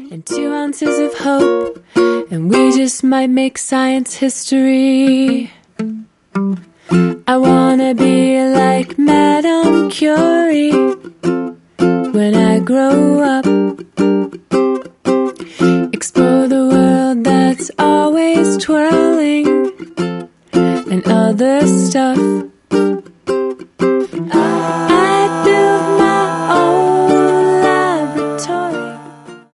and 2 ounces of hope, and we just might make science history. I wanna be like Madame Curie when I grow up. Explore the world that's always twirling and other stuff.